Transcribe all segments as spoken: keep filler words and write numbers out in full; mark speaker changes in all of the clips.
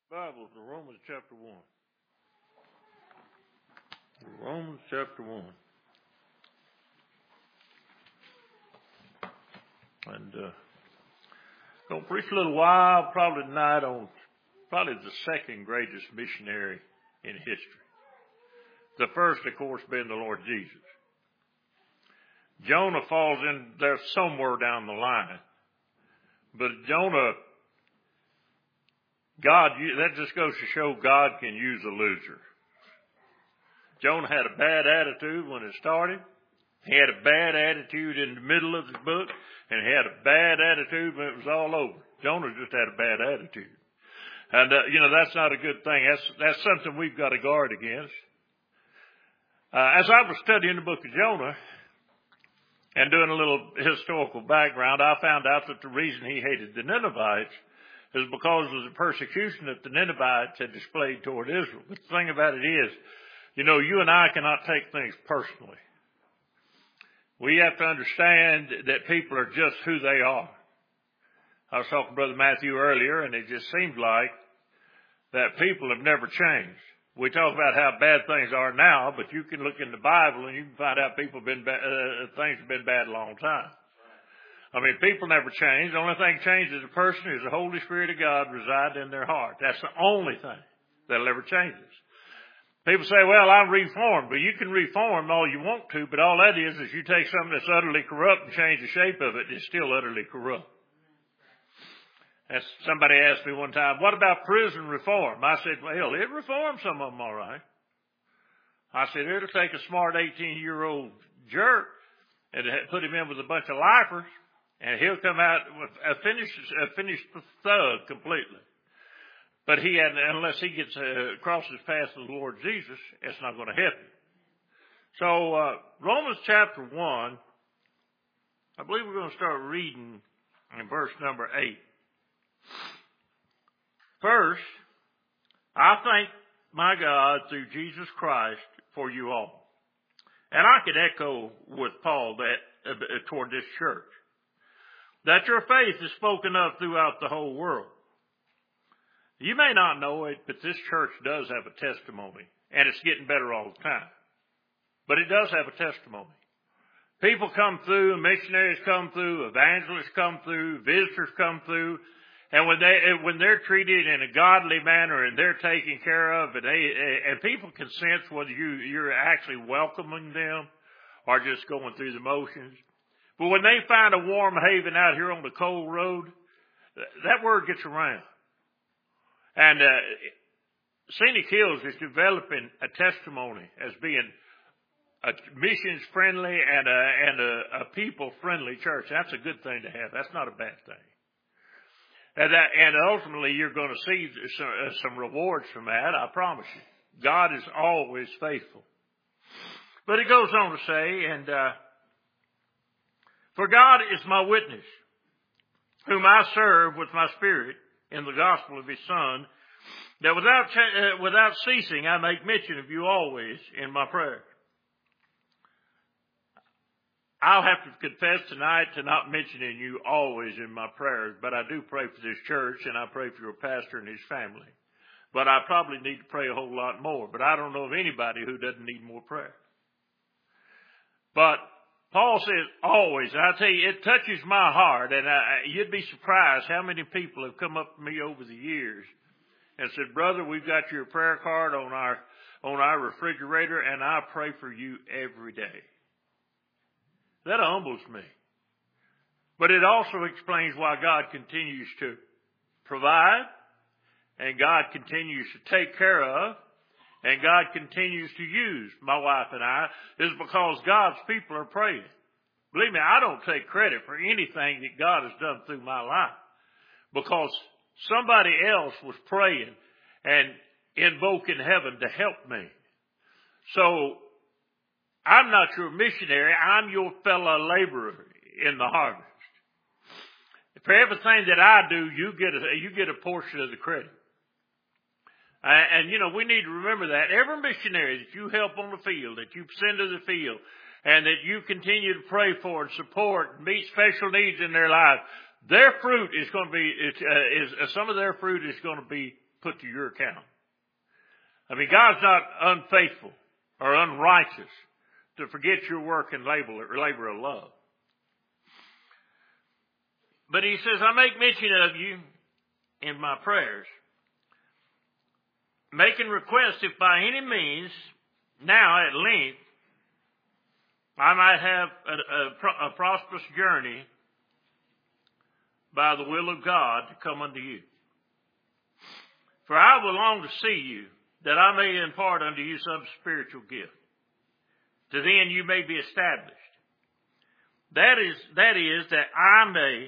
Speaker 1: Bible to Romans chapter one. Romans chapter one. And uh, going to preach a little while, probably tonight, on probably the second greatest missionary in history. The first, of course, being the Lord Jesus. Jonah falls in there somewhere down the line. But Jonah, God, that just goes to show God can use a loser. Jonah had a bad attitude when it started. He had a bad attitude in the middle of the book, and he had a bad attitude when it was all over. Jonah just had a bad attitude. And, uh, you know, that's not a good thing. That's, that's something we've got to guard against. Uh, as I was studying the book of Jonah and doing a little historical background, I found out that the reason he hated the Ninevites is because of the persecution that the Ninevites had displayed toward Israel. But the thing about it is, you know, you and I cannot take things personally. We have to understand that people are just who they are. I was talking to Brother Matthew earlier, and it just seemed like that people have never changed. We talk about how bad things are now, but you can look in the Bible and you can find out people have been ba- uh, things have been bad a long time. I mean, people never change. The only thing changes a person is the Holy Spirit of God reside in their heart. That's the only thing that'll ever change us. People say, well, I'm reformed. But you can reform all you want to, but all that is is you take something that's utterly corrupt and change the shape of it, it's still utterly corrupt. As somebody asked me one time, what about prison reform? I said, well, it reforms some of them all right. I said, it'll take a smart eighteen-year-old jerk and put him in with a bunch of lifers, and he'll come out with a finished, a finished thug completely. But he had, unless he gets uh, crosses path to the Lord Jesus, it's not going to help him. So uh, Romans chapter one, I believe we're going to start reading in verse number eight. First, I thank my God through Jesus Christ for you all. And I could echo with Paul that uh, toward this church, that your faith is spoken of throughout the whole world. You may not know it, but this church does have a testimony, and it's getting better all the time. But it does have a testimony. People come through, missionaries come through, evangelists come through, visitors come through, and when they when they're treated in a godly manner and they're taken care of, and they and people can sense whether you you're actually welcoming them or just going through the motions. But when they find a warm haven out here on the cold road, that word gets around. And uh, Scenic Hills is developing a testimony as being a missions-friendly and a, and a, a people-friendly church. That's a good thing to have. That's not a bad thing. And, that, and ultimately, you're going to see some, uh, some rewards from that, I promise you. God is always faithful. But it goes on to say, and uh, for God is my witness, whom I serve with my spirit, in the gospel of his Son, that without uh, without ceasing I make mention of you always in my prayer. I'll have to confess tonight to not mentioning you always in my prayers, but I do pray for this church and I pray for your pastor and his family. But I probably need to pray a whole lot more, but I don't know of anybody who doesn't need more prayer. But Paul says always, and I tell you, it touches my heart, and I, you'd be surprised how many people have come up to me over the years and said, brother, we've got your prayer card on our on our refrigerator, and I pray for you every day. That humbles me. But it also explains why God continues to provide, and God continues to take care of, and God continues to use my wife and I, is because God's people are praying. Believe me, I don't take credit for anything that God has done through my life, because somebody else was praying and invoking heaven to help me. So I'm not your missionary. I'm your fellow laborer in the harvest. For everything that I do, you get a, you get a portion of the credit. Uh, and, you know, we need to remember that. Every missionary that you help on the field, that you send to the field, and that you continue to pray for and support and meet special needs in their life, their fruit is going to be, it's, uh, is uh, some of their fruit is going to be put to your account. I mean, God's not unfaithful or unrighteous to forget your work and labor, labor of love. But he says, I make mention of you in my prayers, making request if by any means, now at length, I might have a, a, a prosperous journey by the will of God to come unto you. For I will long to see you, that I may impart unto you some spiritual gift. To then you may be established. That is, that is, that I may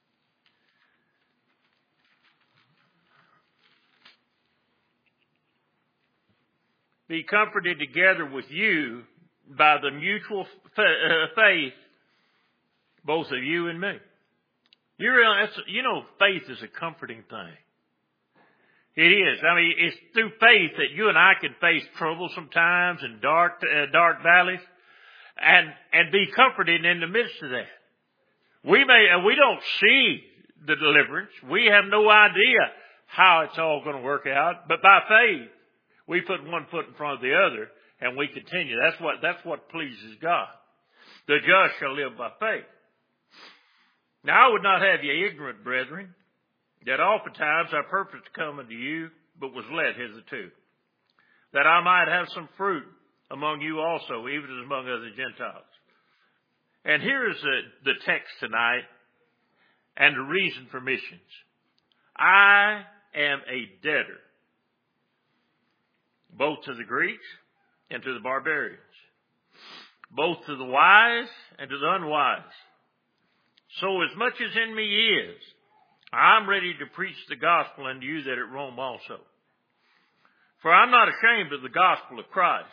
Speaker 1: be comforted together with you by the mutual faith, both of you and me. You realize, you know, faith is a comforting thing. It is. I mean, it's through faith that you and I can face trouble sometimes and dark, uh, dark valleys, and and be comforted in the midst of that. We may, uh, we don't see the deliverance. We have no idea how it's all going to work out, but by faith, we put one foot in front of the other, and we continue. That's what that's what pleases God. The just shall live by faith. Now I would not have you ignorant, brethren, that oftentimes I purposed to come unto you, but was led hitherto, that I might have some fruit among you also, even as among other Gentiles. And here is the, the text tonight, and the reason for missions. I am a debtor, both to the Greeks and to the barbarians, both to the wise and to the unwise. So as much as in me is, I'm ready to preach the gospel unto you that at Rome also. For I'm not ashamed of the gospel of Christ.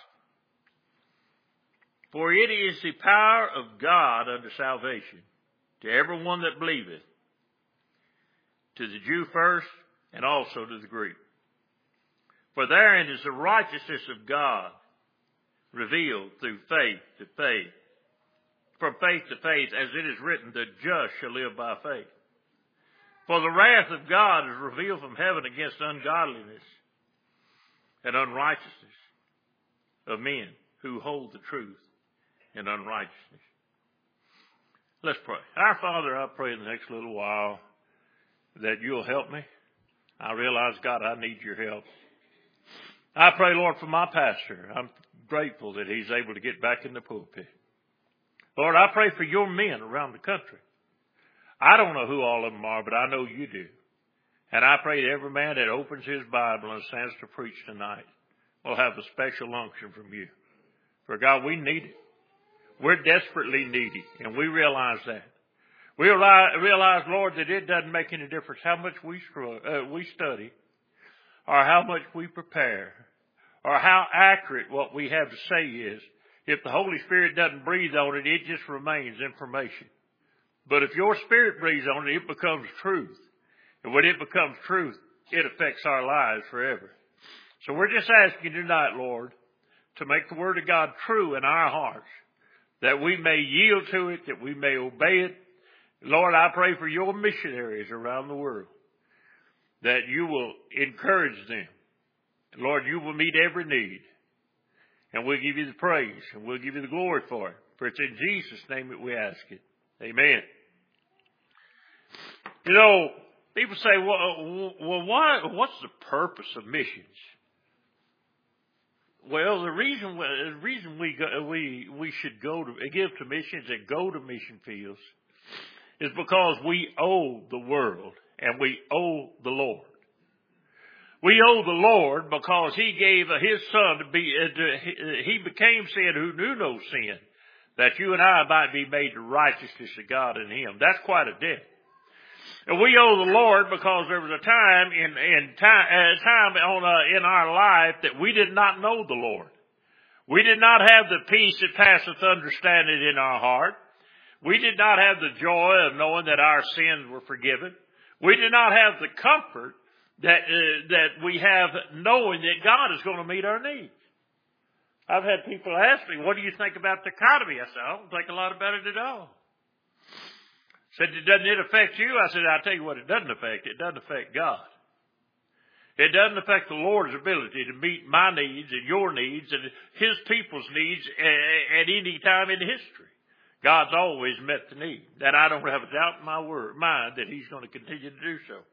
Speaker 1: For it is the power of God unto salvation to everyone that believeth, to the Jew first, and also to the Greek. For therein is the righteousness of God revealed through faith to faith. From faith to faith, as it is written, the just shall live by faith. For the wrath of God is revealed from heaven against ungodliness and unrighteousness of men who hold the truth in unrighteousness. Let's pray. Our Father, I pray in the next little while that you'll help me. I realize, God, I need your help. I pray, Lord, for my pastor. I'm grateful that he's able to get back in the pulpit. Lord, I pray for your men around the country. I don't know who all of them are, but I know you do. And I pray that every man that opens his Bible and stands to preach tonight will have a special unction from you. For God, we need it. We're desperately needy, and we realize that. We realize, Lord, that it doesn't make any difference how much we uh, we study, or how much we prepare, or how accurate what we have to say is. If the Holy Spirit doesn't breathe on it, it just remains information. But if your Spirit breathes on it, it becomes truth. And when it becomes truth, it affects our lives forever. So we're just asking you tonight, Lord, to make the Word of God true in our hearts, that we may yield to it, that we may obey it. Lord, I pray for your missionaries around the world, that you will encourage them. Lord, you will meet every need. And we'll give you the praise, and we'll give you the glory for it. For it's in Jesus' name that we ask it. Amen. You know, people say, well, well why, what's the purpose of missions? Well, the reason, the reason we, go, we, we should go to, give to missions and go to mission fields is because we owe the world and we owe the Lord. We owe the Lord because he gave his son to be, uh, to, he became sin who knew no sin, that you and I might be made the righteousness of God in him. That's quite a debt. And we owe the Lord because there was a time in, in time, uh, time on, uh, in our life that we did not know the Lord. We did not have the peace that passeth understanding in our heart. We did not have the joy of knowing that our sins were forgiven. We did not have the comfort that uh, that we have knowing that God is going to meet our needs. I've had people ask me, what do you think about the economy? I said, I don't think a lot about it at all. Said, doesn't it affect you? I said, I'll tell you what it doesn't affect. It doesn't affect God. It doesn't affect the Lord's ability to meet my needs and your needs and His people's needs at any time in history. God's always met the need. That I don't have a doubt in my word, mind that He's going to continue to do so.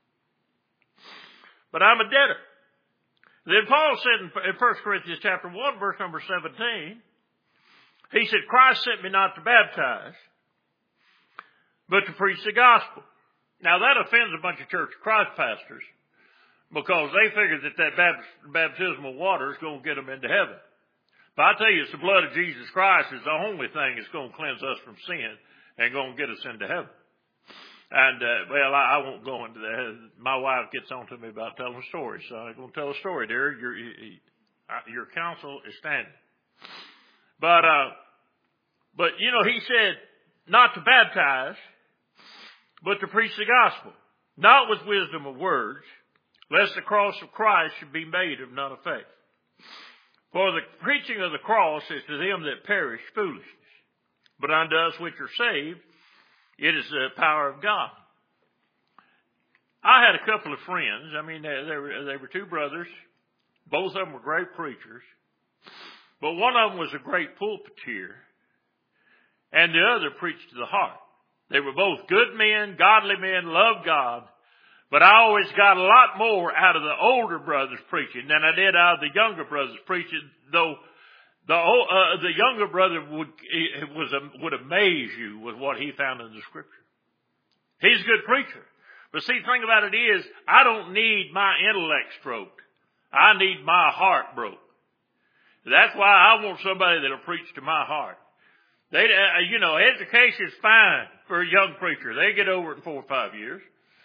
Speaker 1: But I'm a debtor. Then Paul said in First Corinthians chapter one, verse number seventeen, he said, Christ sent me not to baptize, but to preach the gospel. Now that offends a bunch of Church of Christ pastors because they figure that that baptismal water is going to get them into heaven. But I tell you, it's the blood of Jesus Christ is the only thing that's going to cleanse us from sin and going to get us into heaven. And, uh, well, I, I won't go into that. My wife gets on to me about telling a story, so I'm going to tell a story, dear. Your, your counsel is standing. But, uh, but, you know, he said not to baptize, but to preach the gospel, not with wisdom of words, lest the cross of Christ should be made of none effect. For the preaching of the cross is to them that perish foolishness, but unto us which are saved, it is the power of God. I had a couple of friends. I mean, they, they, were, they were two brothers. Both of them were great preachers. But one of them was a great pulpiteer, and the other preached to the heart. They were both good men, godly men, loved God. But I always got a lot more out of the older brothers preaching than I did out of the younger brothers preaching, though the uh, the younger brother would was would amaze you with what he found in the Scripture. He's a good preacher. But see, the thing about it is, I don't need my intellect stroked. I need my heart broke. That's why I want somebody that'll preach to my heart. They, uh, you know, education's fine for a young preacher. They get over it in four or five years.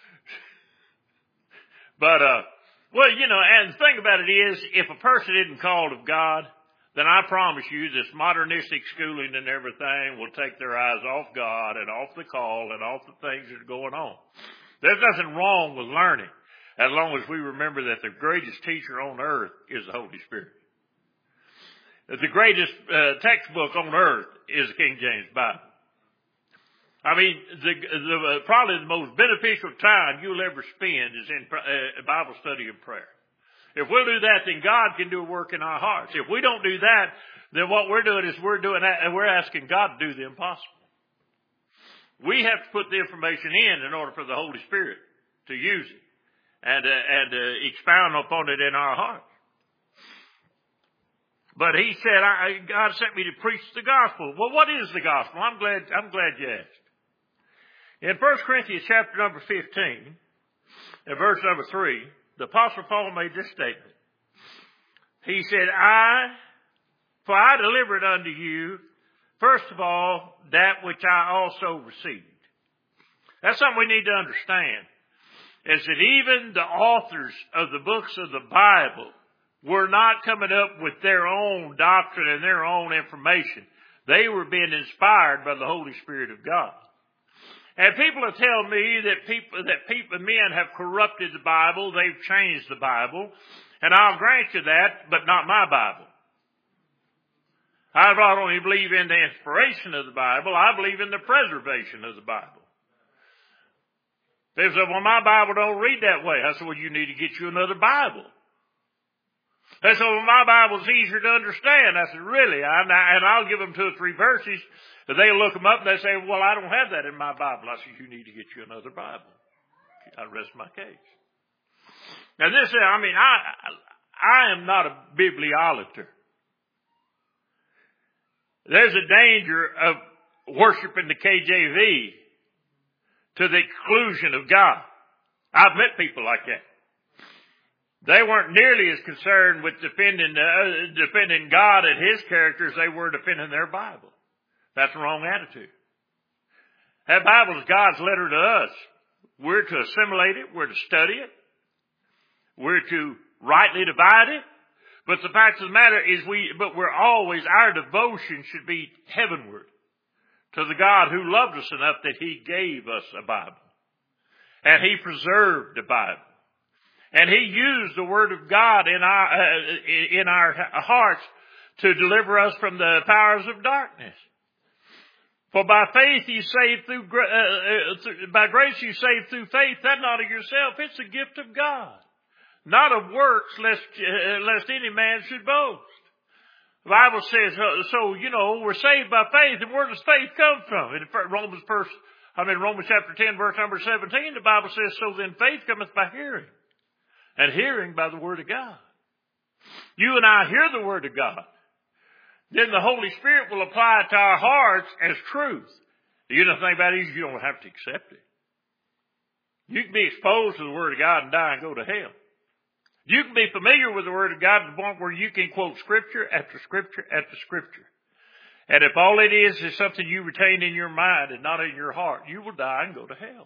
Speaker 1: But, uh, well, you know, and the thing about it is, if a person isn't called of God, then I promise you this modernistic schooling and everything will take their eyes off God and off the call and off the things that are going on. There's nothing wrong with learning as long as we remember that the greatest teacher on earth is the Holy Spirit. That the greatest uh, textbook on earth is the King James Bible. I mean, the, the uh, probably the most beneficial time you'll ever spend is in uh, Bible study and prayer. If we'll do that, then God can do a work in our hearts. If we don't do that, then what we're doing is we're doing that, and we're asking God to do the impossible. We have to put the information in in order for the Holy Spirit to use it and uh, and uh, expound upon it in our hearts. But he said, I, God sent me to preach the gospel. Well, what is the gospel? I'm glad I'm glad you asked. In First Corinthians chapter number fifteen, in verse number three, the Apostle Paul made this statement. He said, I, for I delivered unto you, first of all, that which I also received. That's something we need to understand, is that even the authors of the books of the Bible were not coming up with their own doctrine and their own information. They were being inspired by the Holy Spirit of God. And people will tell me that people, that people, men have corrupted the Bible, they've changed the Bible, and I'll grant you that, but not my Bible. I not only believe in the inspiration of the Bible, I believe in the preservation of the Bible. They said, well, my Bible don't read that way. I said, well, you need to get you another Bible. They said, well, my Bible's easier to understand. I said, really? And I'll give them two or three verses. They look them up and they say, well, I don't have that in my Bible. I said, you need to get you another Bible. I rest my case. Now this, I mean, I, I am not a bibliolater. There's a danger of worshiping the K J V to the exclusion of God. I've met people like that. They weren't nearly as concerned with defending, uh, defending God and His character as they were defending their Bible. That's the wrong attitude. That Bible is God's letter to us. We're to assimilate it. We're to study it. We're to rightly divide it. But the fact of the matter is we, but we're always, our devotion should be heavenward to the God who loved us enough that He gave us a Bible. And He preserved the Bible. And He used the Word of God in our, uh, in our hearts to deliver us from the powers of darkness. For by faith you saved through, uh, uh, by grace you saved through faith. That's not of yourself. It's a gift of God. not of works, lest, uh, lest any man should boast. The Bible says, uh, so, you know, we're saved by faith, and where does faith come from? In Romans first, I mean, Romans chapter ten, verse number seventeen, the Bible says, so then faith cometh by hearing, and hearing by the word of God. You and I hear the word of God. Then the Holy Spirit will apply it to our hearts as truth. You know the thing about it is you don't have to accept it. You can be exposed to the word of God and die and go to hell. You can be familiar with the word of God to the point where you can quote scripture after scripture after scripture. And if all it is is something you retain in your mind and not in your heart, you will die and go to hell.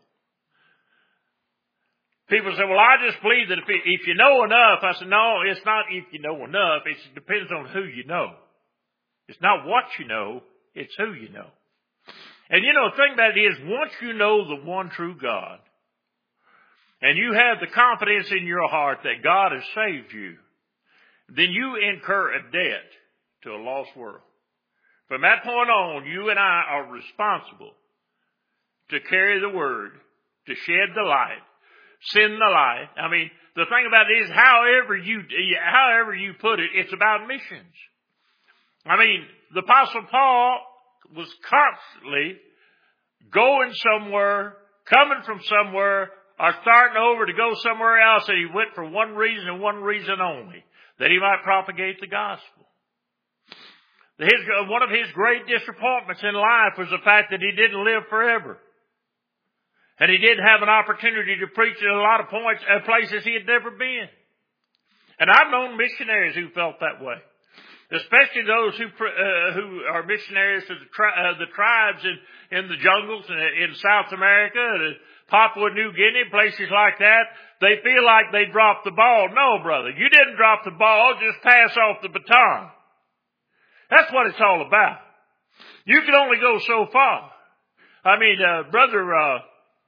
Speaker 1: People say, well, I just believe that if, if you know enough. I said, no, it's not if you know enough. It depends on who you know. It's not what you know, it's who you know. And you know, the thing about it is, once you know the one true God, and you have the confidence in your heart that God has saved you, then you incur a debt to a lost world. From that point on, you and I are responsible to carry the word, to shed the light, send the light. I mean, the thing about it is, however you, however you put it, it's about missions. I mean, the Apostle Paul was constantly going somewhere, coming from somewhere, or starting over to go somewhere else, and he went for one reason and one reason only, that he might propagate the gospel. His, one of his great disappointments in life was the fact that he didn't live forever. And he didn't have an opportunity to preach at a lot of points, uh, places he had never been. And I've known missionaries who felt that way. Especially those who uh, who are missionaries to the, tri- uh, the tribes in, in the jungles in, in South America, and Papua New Guinea, places like that. They feel like they dropped the ball. No, brother, you didn't drop the ball. Just pass off the baton. That's what it's all about. You can only go so far. I mean, uh, brother, uh,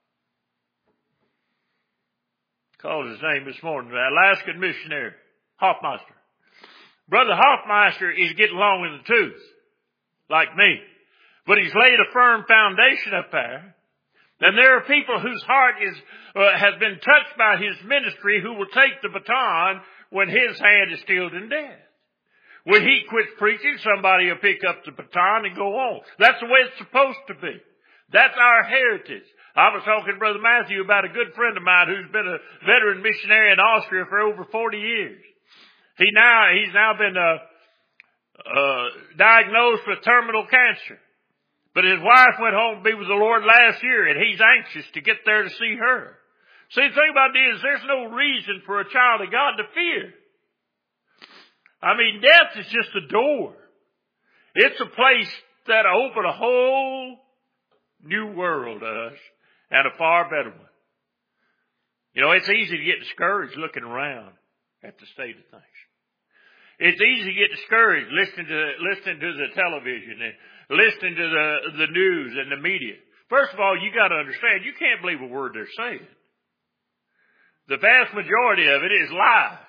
Speaker 1: called his name this morning, the Alaskan missionary, Hoffmeister. Brother Hoffmeister is getting along in the tooth, like me. But he's laid a firm foundation up there. And there are people whose heart is, uh, has been touched by his ministry who will take the baton when his hand is stilled in death. When he quits preaching, somebody will pick up the baton and go on. That's the way it's supposed to be. That's our heritage. I was talking to Brother Matthew about a good friend of mine who's been a veteran missionary in Austria for over forty years. He now, he's now been, uh, uh, diagnosed with terminal cancer. But his wife went home to be with the Lord last year, and he's anxious to get there to see her. See, the thing about it is, there's no reason for a child of God to fear. I mean, death is just a door. It's a place that opened a whole new world to us, and a far better one. You know, it's easy to get discouraged looking around at the state of things. It's easy to get discouraged listening to listening to the television and listening to the the news and the media. First of all, you got to understand, you can't believe a word they're saying. The vast majority of it is lies.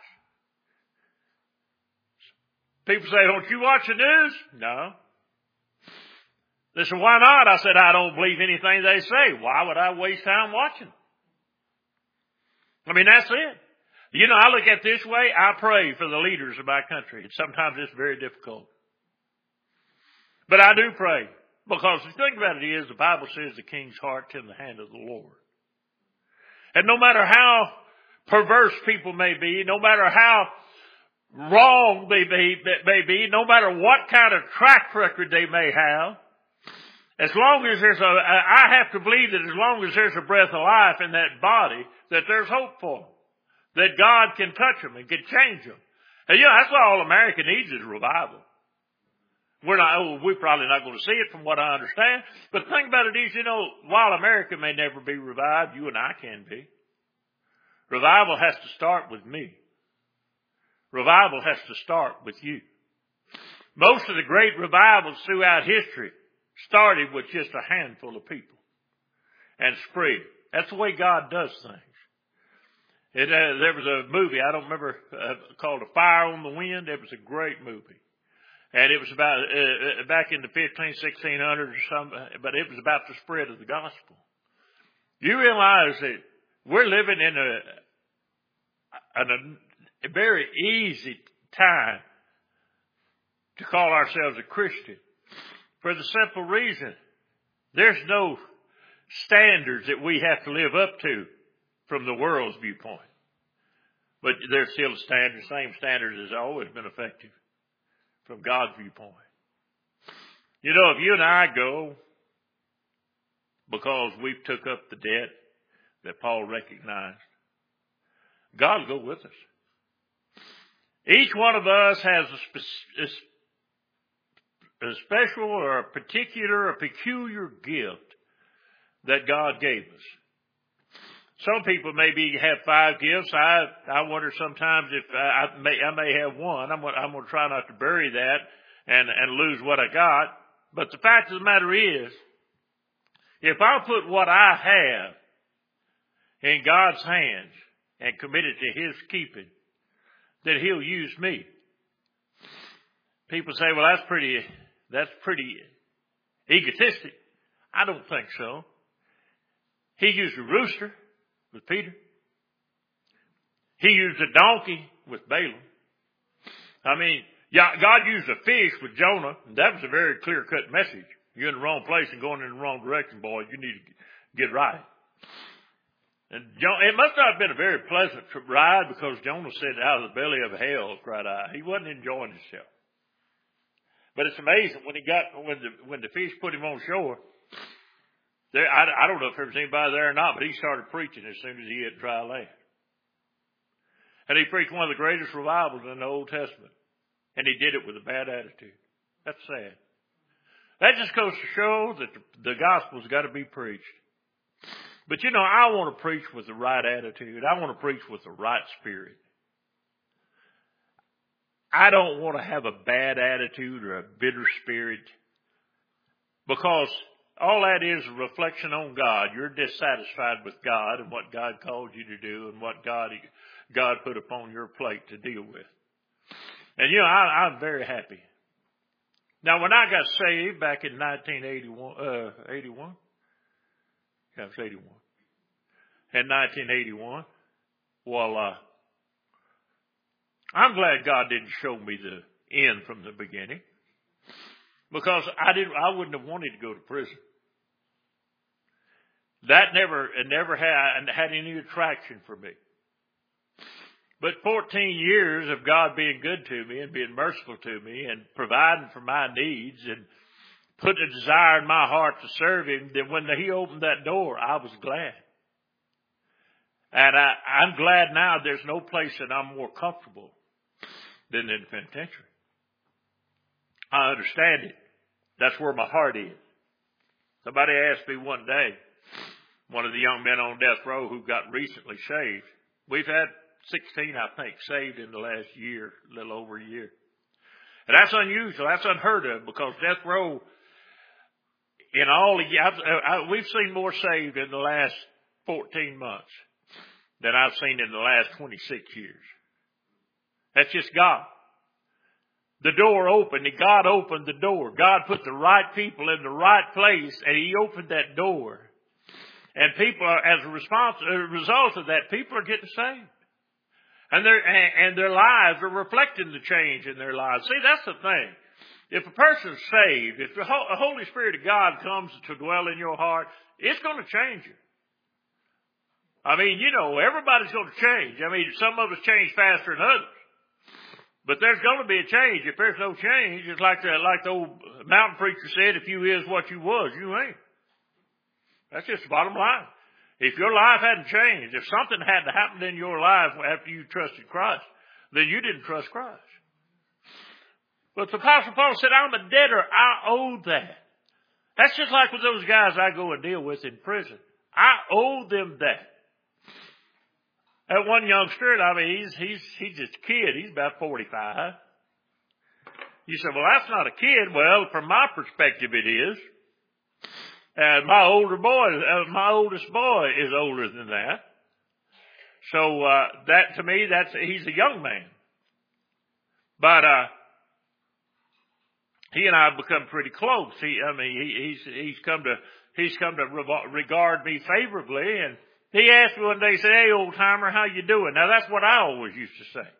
Speaker 1: People say, "Don't you watch the news?" No. They said, "Why not?" I said, "I don't believe anything they say. Why would I waste time watching?" I mean, that's it. You know, I look at it this way. I pray for the leaders of my country. And sometimes it's very difficult. But I do pray. Because the thing about it is, the Bible says the king's heart's in the hand of the Lord. And no matter how perverse people may be, no matter how wrong they may, may be, no matter what kind of track record they may have, as long as there's a, I have to believe that as long as there's a breath of life in that body, that there's hope for them. That God can touch them and can change them. And you know, that's what all America needs is revival. We're not, oh, we're probably not going to see it from what I understand. But the thing about it is, you know, while America may never be revived, you and I can be. Revival has to start with me. Revival has to start with you. Most of the great revivals throughout history started with just a handful of people and spread. That's the way God does things. It, uh, there was a movie, I don't remember, uh, called A Fire on the Wind. It was a great movie. And it was about, uh, back in the fifteen, sixteen hundreds or something, but it was about the spread of the gospel. You realize that we're living in a, an, a very easy time to call ourselves a Christian for the simple reason there's no standards that we have to live up to from the world's viewpoint. But there's still standards, same standards as always been effective from God's viewpoint. You know, if you and I go because we've took up the debt that Paul recognized, God will go with us. Each one of us has a, spe- a special or a particular, a peculiar gift that God gave us. Some people maybe have five gifts. I I wonder sometimes if I, I may I may have one. I'm gonna, I'm going to try not to bury that and and lose what I got. But the fact of the matter is, if I put what I have in God's hands and commit it to His keeping, that He'll use me. People say, well, that's pretty that's pretty egotistic. I don't think so. He used a rooster with Peter. He used a donkey with Balaam. I mean, yeah, God used a fish with Jonah, and that was a very clear-cut message. You're in the wrong place and going in the wrong direction, boy. You need to get right. And Jonah, it must not have been a very pleasant ride because Jonah said, out of the belly of hell, cried I. He wasn't enjoying himself. But it's amazing when he got, when the, when the fish put him on shore, there, I, I don't know if there was anybody there or not, but he started preaching as soon as he hit dry land. And he preached one of the greatest revivals in the Old Testament. And he did it with a bad attitude. That's sad. That just goes to show that the, the gospel's got to be preached. But you know, I want to preach with the right attitude. I want to preach with the right spirit. I don't want to have a bad attitude or a bitter spirit, because all that is a reflection on God. You're dissatisfied with God and what God called you to do and what God God put upon your plate to deal with. And you know, I, I'm very happy. Now, when I got saved back in nineteen eighty-one, uh, eighty-one, yeah, it was eighty-one. In nineteen eighty-one, well, uh, I'm glad God didn't show me the end from the beginning, because I didn't, I wouldn't have wanted to go to prison. That never, it never had, had any attraction for me. But fourteen years of God being good to me and being merciful to me and providing for my needs and putting a desire in my heart to serve Him, then when He opened that door, I was glad. And I, I'm glad now there's no place that I'm more comfortable than in the penitentiary. I understand it. That's where my heart is. Somebody asked me one day, one of the young men on death row who got recently saved. We've had sixteen, I think, saved in the last year, a little over a year. And that's unusual. That's unheard of, because death row, in all the, I, I, we've seen more saved in the last fourteen months than I've seen in the last twenty-six years. That's just God. The door opened, and God opened the door. God put the right people in the right place, and He opened that door. And people are, as a response, a result of that, people are getting saved. And their, and their lives are reflecting the change in their lives. See, that's the thing. If a person's saved, if the Holy Spirit of God comes to dwell in your heart, it's going to change you. I mean, you know, everybody's going to change. I mean, some of us change faster than others. But there's going to be a change. If there's no change, it's like the, like the old mountain preacher said, if you is what you was, you ain't. That's just the bottom line. If your life hadn't changed, if something hadn't happened in your life after you trusted Christ, then you didn't trust Christ. But the Apostle Paul said, I'm a debtor. I owe that. That's just like with those guys I go and deal with in prison. I owe them that. That one youngster, I mean, he's, he's, he's just a kid. He's about forty-five. You say, well, that's not a kid. Well, from my perspective, it is. And my older boy, uh, my oldest boy is older than that. So, uh, that to me, that's, he's a young man. But, uh, he and I have become pretty close. He, I mean, he, he's, he's come to, he's come to regard me favorably, and He asked me one day, he said, "Hey, old timer, how you doing?" Now that's what I always used to say.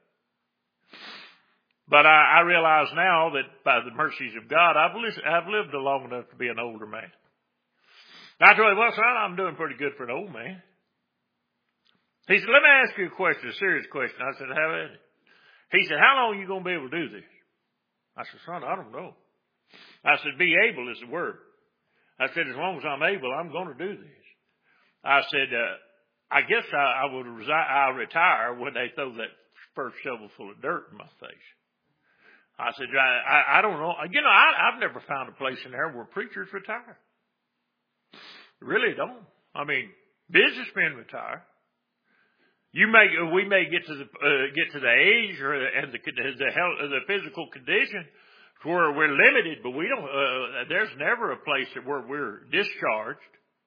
Speaker 1: But I, I realize now that by the mercies of God, I've, li- I've lived long enough to be an older man. I told him, "Well, son, I'm doing pretty good for an old man." He said, "Let me ask you a question, a serious question." I said, "How is it?" He said, "How long are you going to be able to do this?" I said, "Son, I don't know." I said, "Be able is the word." I said, "As long as I'm able, I'm going to do this." I said, uh, "I guess I, I would resi- I'll retire when they throw that first shovel full of dirt in my face." I said, I, I, I don't know. You know, I, I've never found a place in there where preachers retire. Really don't. I mean, businessmen retire. You may, we may get to the uh, get to the age or and the the health, the physical condition where we're limited, but we don't. Uh, there's never a place where we're discharged.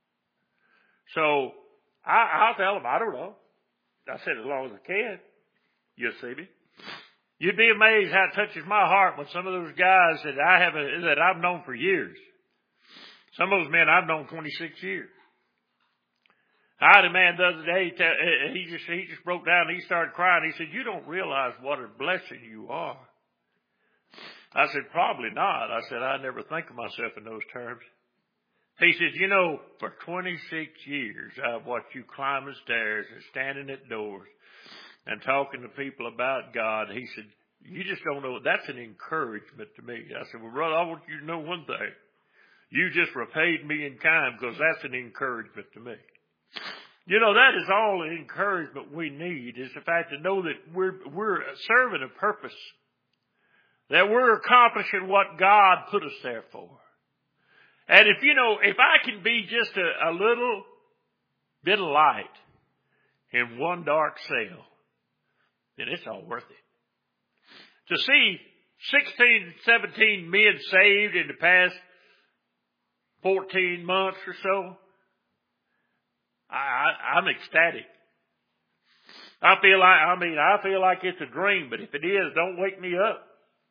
Speaker 1: So I, I'll tell them, I don't know. I said, as long as I can, you'll see me. You'd be amazed how it touches my heart when some of those guys that I have a, that I've known for years. Some of those men I've known twenty-six years. I had a man the other day, he just, he just broke down and he started crying. He said, "You don't realize what a blessing you are." I said, "Probably not." I said, "I never think of myself in those terms." He said, "You know, for twenty-six years, I've watched you climbing stairs and standing at doors and talking to people about God." He said, "You just don't know. That's an encouragement to me." I said, "Well, brother, I want you to know one thing. You just repaid me in kind because that's an encouragement to me." You know, that is all the encouragement we need, is the fact to know that we're, we're serving a purpose, that we're accomplishing what God put us there for. And if, you know, if I can be just a, a little bit of light in one dark cell, then it's all worth it. To see sixteen, seventeen men saved in the past fourteen months or so, I, I, I'm ecstatic. I feel like, I mean, I feel like it's a dream, but if it is, don't wake me up.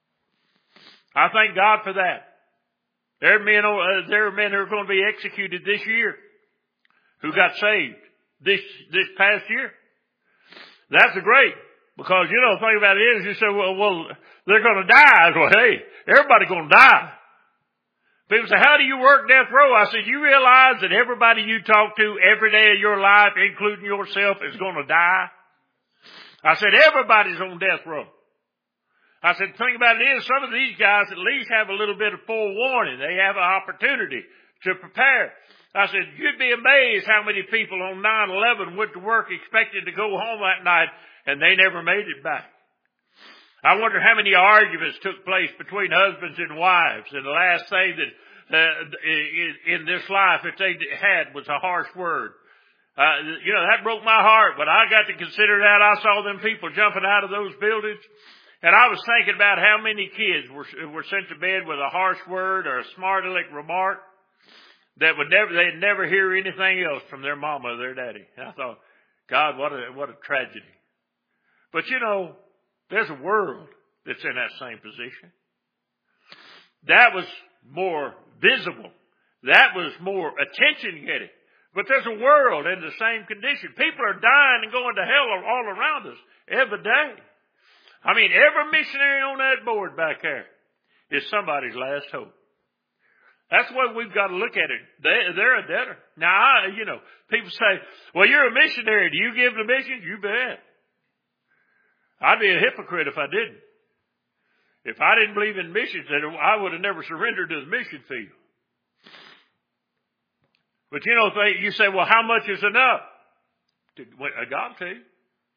Speaker 1: I thank God for that. There are men, uh, there are men who are going to be executed this year who got saved this, this past year. That's great, because, you know, the thing about it is, you say, well, well, they're going to die. Well, hey, everybody's going to die. People say, "How do you work death row?" I said, "You realize that everybody you talk to every day of your life, including yourself, is going to die?" I said, "Everybody's on death row." I said, "The thing about it is, some of these guys at least have a little bit of forewarning. They have an opportunity to prepare." I said, "You'd be amazed how many people on nine eleven went to work expecting to go home that night, and they never made it back." I wonder how many arguments took place between husbands and wives, and the last thing that uh, in this life that they had was a harsh word. Uh, you know, that broke my heart, but I got to consider that. I saw them people jumping out of those buildings, and I was thinking about how many kids were, were sent to bed with a harsh word or a smart aleck remark that would never, they'd never hear anything else from their mama or their daddy. And I thought, God, what a, what a tragedy. But you know, there's a world that's in that same position. That was more visible. That was more attention getting. But there's a world in the same condition. People are dying and going to hell all around us every day. I mean, every missionary on that board back there is somebody's last hope. That's the way we've got to look at it. They, they're a debtor. Now, I, you know, people say, "Well, you're a missionary. Do you give the mission?" You bet. I'd be a hypocrite if I didn't. If I didn't believe in missions, then I would have never surrendered to the mission field. But you know, if they, you say, "Well, how much is enough?" God tell you.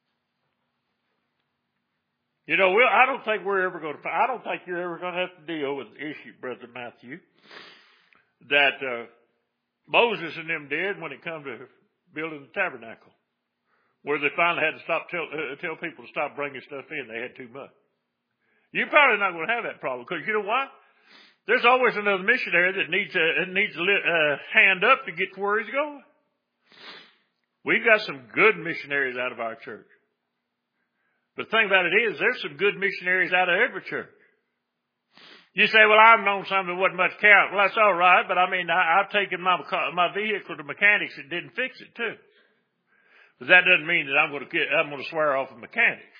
Speaker 1: You know, we'll, I don't think we're ever going to. I don't think you're ever going to have to deal with the issue, Brother Matthew, that uh, Moses and them did when it come to building the tabernacle, where they finally had to stop tell, uh, tell people to stop bringing stuff in. They had too much. You're probably not going to have that problem, because you know why? There's always another missionary that needs a needs a uh, hand up to get to where he's going. We've got some good missionaries out of our church. But the thing about it is, there's some good missionaries out of every church. You say, "Well, I've known some that wasn't much count." Well, that's all right, but I mean, I, I've taken my my vehicle to mechanics that didn't fix it too. But that doesn't mean that I'm going to get, I'm going to swear off of mechanics.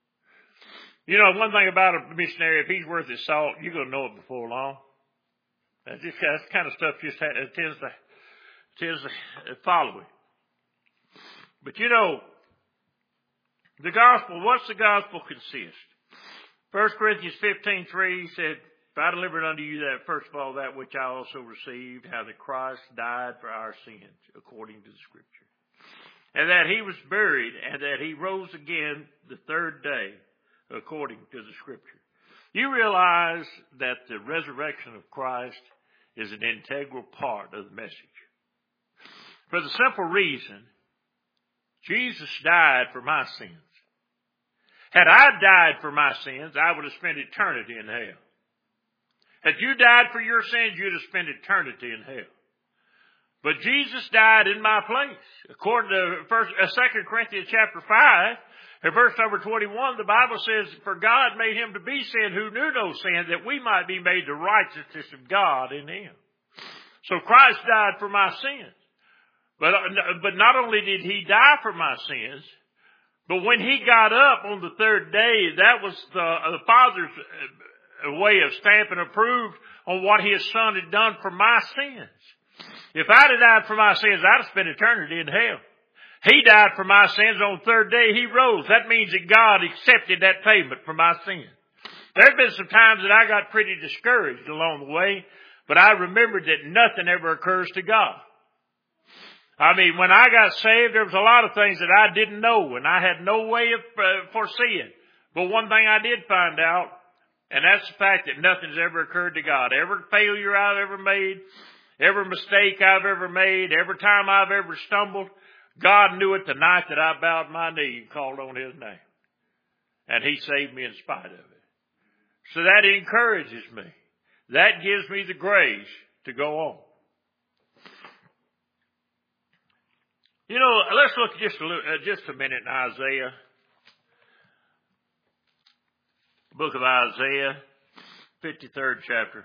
Speaker 1: You know, one thing about a missionary, if he's worth his salt, you're going to know it before long. That's just that kind of stuff just ha- it tends to tends to follow it. But you know, the gospel. What's the gospel consist? First Corinthians fifteen three said, "If I delivered unto you that first of all that which I also received, how that Christ died for our sins, according to the Scripture, and that He was buried, and that He rose again the third day, according to the Scripture." You realize that the resurrection of Christ is an integral part of the message. For the simple reason, Jesus died for my sins. Had I died for my sins, I would have spent eternity in hell. Had you died for your sins, you'd have spent eternity in hell. But Jesus died in my place. According to First, uh, Second Corinthians chapter five, in verse number twenty-one, the Bible says, "For God made him to be sin who knew no sin, that we might be made the righteousness of God in him." So Christ died for my sins. But, but not only did he die for my sins, but when he got up on the third day, that was the, the Father's way of stamping approved on what his Son had done for my sins. If I'd have died for my sins, I'd have spent eternity in hell. He died for my sins. On the third day, he rose. That means that God accepted that payment for my sins. There have been some times that I got pretty discouraged along the way, but I remembered that nothing ever occurs to God. I mean, when I got saved, there was a lot of things that I didn't know, and I had no way of uh, foreseeing. But one thing I did find out, and that's the fact that nothing's ever occurred to God. Every failure I've ever made, every mistake I've ever made, every time I've ever stumbled, God knew it the night that I bowed my knee and called on his name. And he saved me in spite of it. So that encourages me. That gives me the grace to go on. You know, let's look just a, little, uh, just a minute in Isaiah. Book of Isaiah, fifty-third chapter.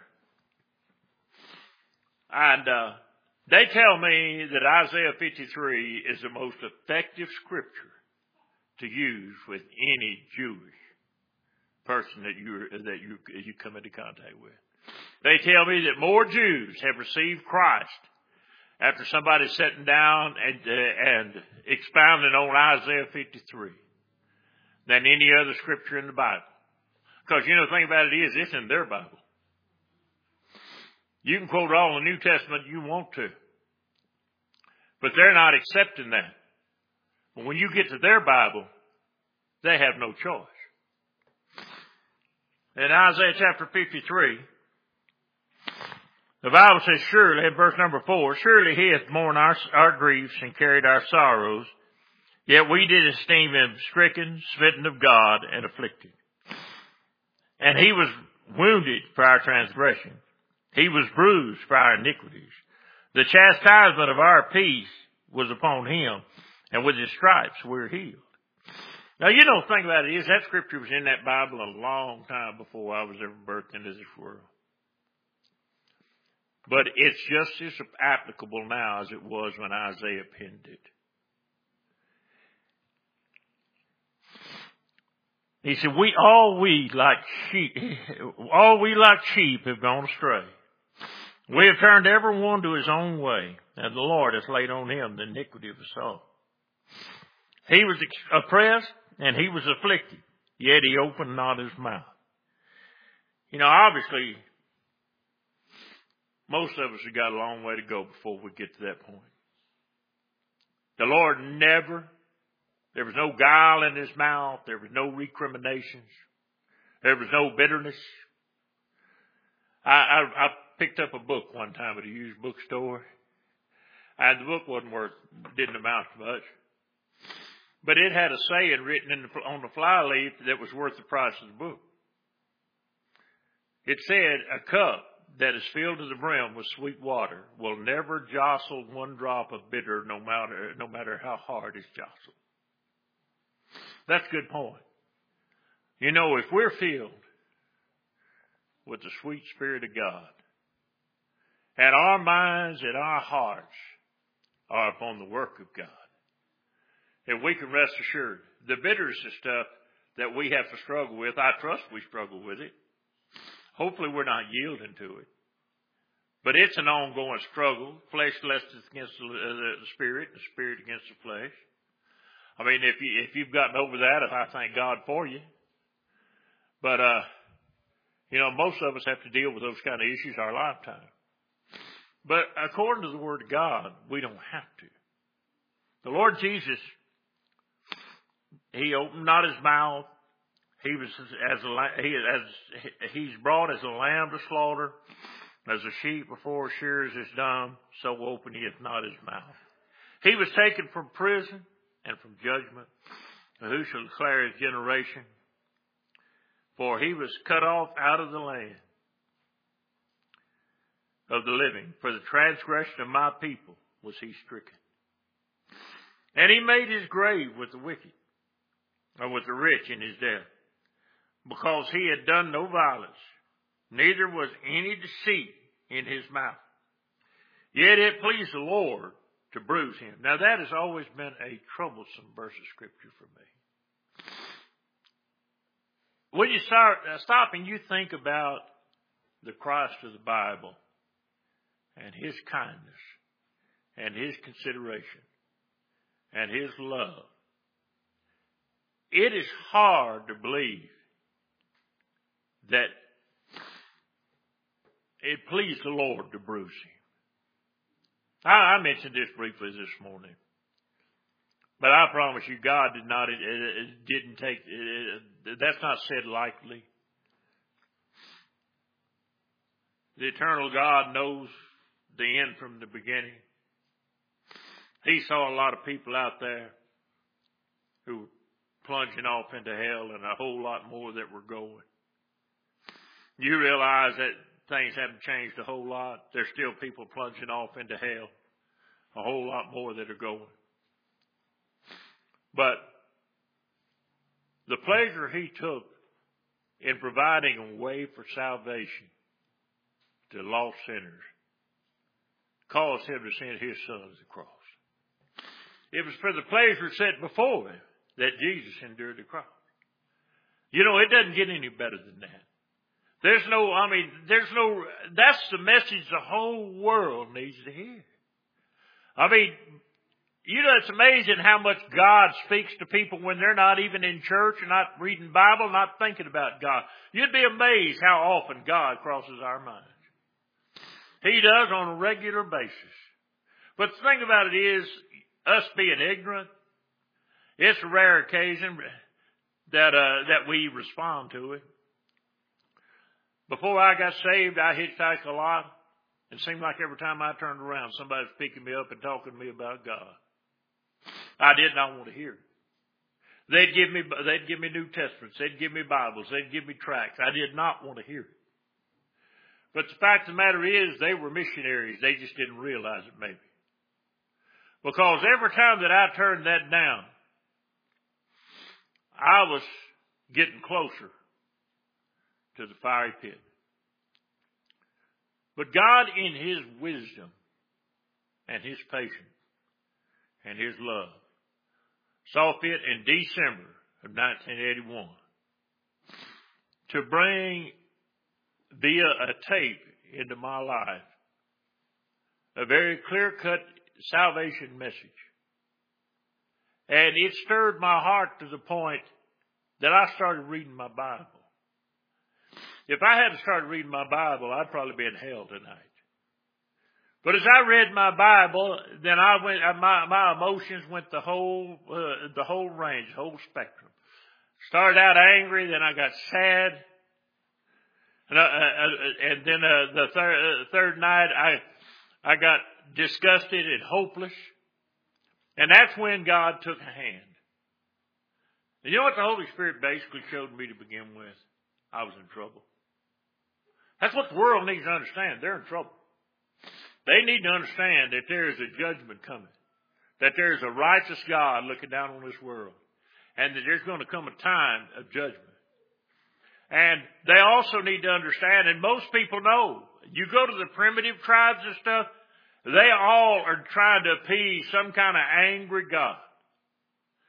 Speaker 1: And uh, they tell me that Isaiah fifty-three is the most effective scripture to use with any Jewish person that you that you you come into contact with. They tell me that more Jews have received Christ after somebody sitting down and uh, and expounding on Isaiah fifty-three than any other scripture in the Bible. Because you know the thing about it is, it's in their Bible. You can quote all the New Testament you want to, but they're not accepting that. But when you get to their Bible, they have no choice. In Isaiah chapter fifty-three, the Bible says, surely, in verse number four, surely he hath borne our, our griefs and carried our sorrows, yet we did esteem him stricken, smitten of God, and afflicted. And he was wounded for our transgression. He was bruised for our iniquities. The chastisement of our peace was upon him, and with his stripes we're healed. Now, you know, the thing about it is, that scripture was in that Bible a long time before I was ever birthed into this world. But it's just as applicable now as it was when Isaiah penned it. He said, we all we like sheep, all we like sheep have gone astray. We have turned every one to his own way, and the Lord has laid on him the iniquity of us all. He was oppressed, and he was afflicted, yet he opened not his mouth. You know, obviously, most of us have got a long way to go before we get to that point. The Lord never, there was no guile in his mouth. There was no recriminations. There was no bitterness. I, I, I picked up a book one time at a used bookstore. And the book wasn't worth, didn't amount to much. But it had a saying written in the, on the fly leaf that was worth the price of the book. It said, a cup that is filled to the brim with sweet water will never jostle one drop of bitter, no matter, no matter how hard it's jostled. That's a good point. You know, if we're filled with the sweet Spirit of God, and our minds and our hearts are upon the work of God, And we can rest assured. The bitterness of stuff that we have to struggle with, I trust we struggle with it. Hopefully we're not yielding to it. But it's an ongoing struggle. Flesh lusts against the, uh, the spirit, the spirit against the flesh. I mean, if you if you've gotten over that, I thank God for you. But uh, you know, most of us have to deal with those kind of issues our lifetime. But according to the Word of God, we don't have to. The Lord Jesus, He opened not His mouth. He was as a, he as He's brought as a lamb to slaughter. As a sheep before shears is dumb, so open he hath not his mouth. He was taken from prison and from judgment. And who shall declare his generation? For he was cut off out of the land of the living. For the transgression of my people was he stricken. And he made his grave with the wicked, or with the rich in his death, because he had done no violence, neither was any deceit in his mouth. Yet it pleased the Lord to bruise him. Now that has always been a troublesome verse of Scripture for me. When you start uh, stop and you think about the Christ of the Bible and his kindness and his consideration and his love, it is hard to believe that it pleased the Lord to bruise him. I, I mentioned this briefly this morning, but I promise you, God did not. It, it, it didn't take. It, it, that's not said lightly. The eternal God knows the end from the beginning. He saw a lot of people out there who were plunging off into hell, and a whole lot more that were going. You realize that things haven't changed a whole lot. There's still people plunging off into hell. A whole lot more that are going. But the pleasure he took in providing a way for salvation to lost sinners caused him to send his son to the cross. It was for the pleasure set before him that Jesus endured the cross. You know, it doesn't get any better than that. There's no, I mean, there's no, that's the message the whole world needs to hear. I mean, you know, it's amazing how much God speaks to people when they're not even in church and not reading Bible, not thinking about God. You'd be amazed how often God crosses our minds. He does on a regular basis. But the thing about it is, us being ignorant, it's a rare occasion that, uh, that we respond to it. Before I got saved, I hitchhiked a lot. It seemed like every time I turned around, somebody was picking me up and talking to me about God. I did not want to hear it. They'd give me, they'd give me New Testaments. They'd give me Bibles. They'd give me tracts. I did not want to hear it. But the fact of the matter is, they were missionaries. They just didn't realize it, maybe. Because every time that I turned that down, I was getting closer to the fiery pit. But God, in his wisdom and his patience and his love, saw fit in December of nineteen eighty-one to bring via a tape into my life a very clear-cut salvation message. And it stirred my heart to the point that I started reading my Bible. If I hadn't started reading my Bible, I'd probably be in hell tonight. But as I read my Bible, then I went. My my emotions went the whole uh, the whole range, the whole spectrum. Started out angry, then I got sad, and, uh, uh, and then uh, the third uh, third night I I got disgusted and hopeless, and that's when God took a hand. And you know what the Holy Spirit basically showed me to begin with? I was in trouble. That's what the world needs to understand. They're in trouble. They need to understand that there is a judgment coming. That there is a righteous God looking down on this world. And that there's going to come a time of judgment. And they also need to understand, and most people know, you go to the primitive tribes and stuff, they all are trying to appease some kind of angry God.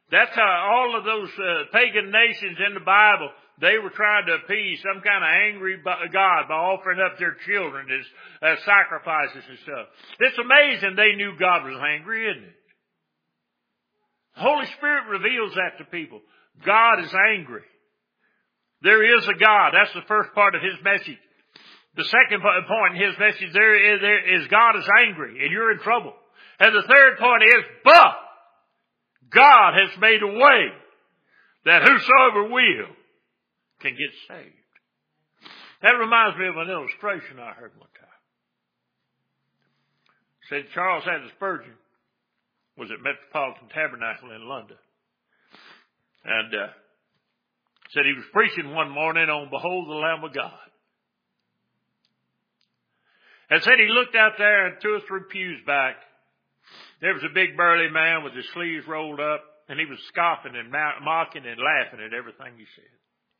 Speaker 1: That's how all of those uh, pagan nations in the Bible, they were trying to appease some kind of angry God by offering up their children as, as sacrifices and stuff. It's amazing they knew God was angry, isn't it? The Holy Spirit reveals that to people. God is angry. There is a God. That's the first part of His message. The second point in His message there is, there is God is angry and you're in trouble. And the third point is, but God has made a way that whosoever will can get saved. That reminds me of an illustration I heard one time. Said Charles Haddon Spurgeon was at Metropolitan Tabernacle in London. And uh, said he was preaching one morning on Behold the Lamb of God. And said he looked out there and two or three pews back. There was a big burly man with his sleeves rolled up, and he was scoffing and mocking and laughing at everything he said.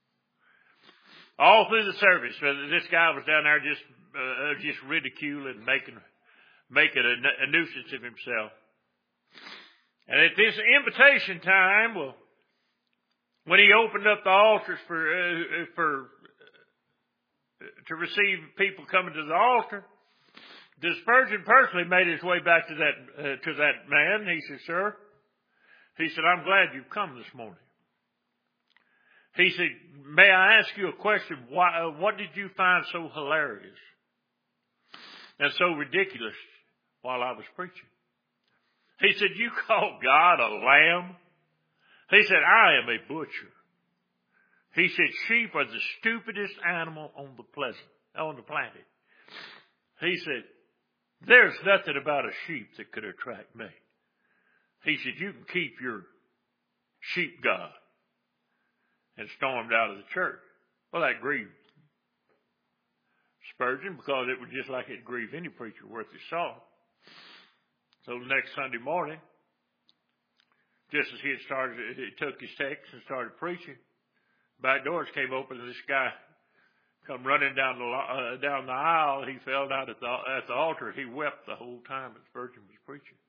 Speaker 1: All through the service, this guy was down there just uh, just ridiculing, making making a, a nuisance of himself. And at this invitation time, well, when he opened up the altars for uh, for uh, to receive people coming to the altar, the Spurgeon personally made his way back to that uh, to that man. He said, "Sir," he said, "I'm glad you've come this morning." He said, "May I ask you a question? Why, uh, what did you find so hilarious and so ridiculous while I was preaching?" He said, "You call God a lamb?" He said, "I am a butcher." He said, "Sheep are the stupidest animal on the pleasant, on the planet." He said, "There's nothing about a sheep that could attract me." He said, "You can keep your sheep God." And stormed out of the church. Well, that grieved Spurgeon because it was just like it grieved any preacher worth his salt. So the next Sunday morning, just as he had started, he took his text and started preaching. Back doors came open and this guy come running down the uh, down the aisle. He fell down at the at the altar. He wept the whole time that Spurgeon was preaching.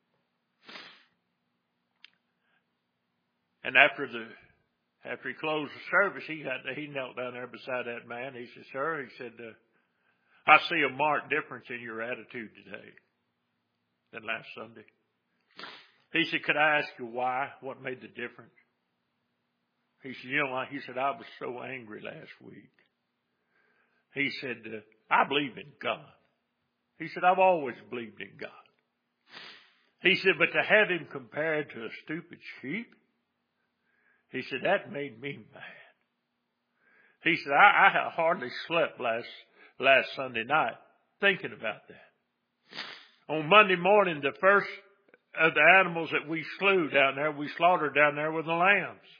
Speaker 1: And after the After he closed the service, he had he knelt down there beside that man. He said, "Sir," he said, uh, "I see a marked difference in your attitude today than last Sunday." He said, "Could I ask you why? What made the difference?" He said, "You know," he said, "I was so angry last week." He said, uh, "I believe in God." He said, "I've always believed in God." He said, "But to have him compared to a stupid sheep," he said, "that made me mad." He said, I, I hardly slept last last Sunday night thinking about that. On Monday morning, the first of the animals that we slew down there, we slaughtered down there were the lambs.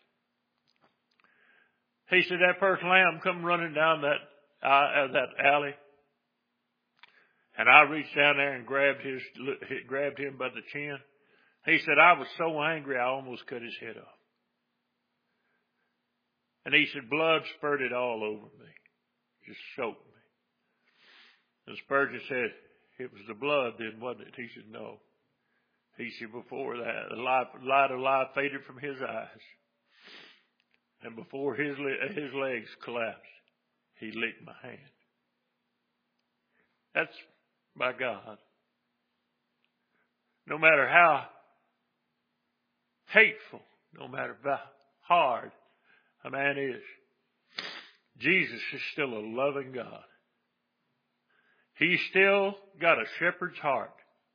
Speaker 1: He said, that first lamb come running down that uh, that alley, and I reached down there and grabbed his grabbed him by the chin. He said, I was so angry I almost cut his head off. And he said, blood spurted all over me. Just soaked me. And Spurgeon said, it was the blood then, wasn't it? He said, no. He said, before that, the light, light of life faded from his eyes. And before his, his legs collapsed, he licked my hand. That's by God. No matter how hateful, no matter how hard a man is, Jesus is still a loving God. He's still got a shepherd's heart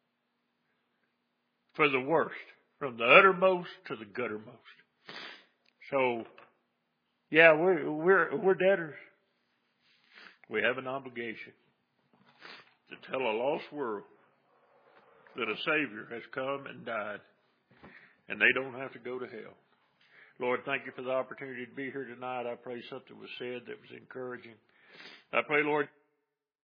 Speaker 1: for the worst, from the uttermost to the guttermost. So, yeah, we're we're we're debtors. We have an obligation to tell a lost world that a Savior has come and died, and they don't have to go to hell. Lord, thank you for the opportunity to be here tonight. I pray something was said that was encouraging. I pray, Lord,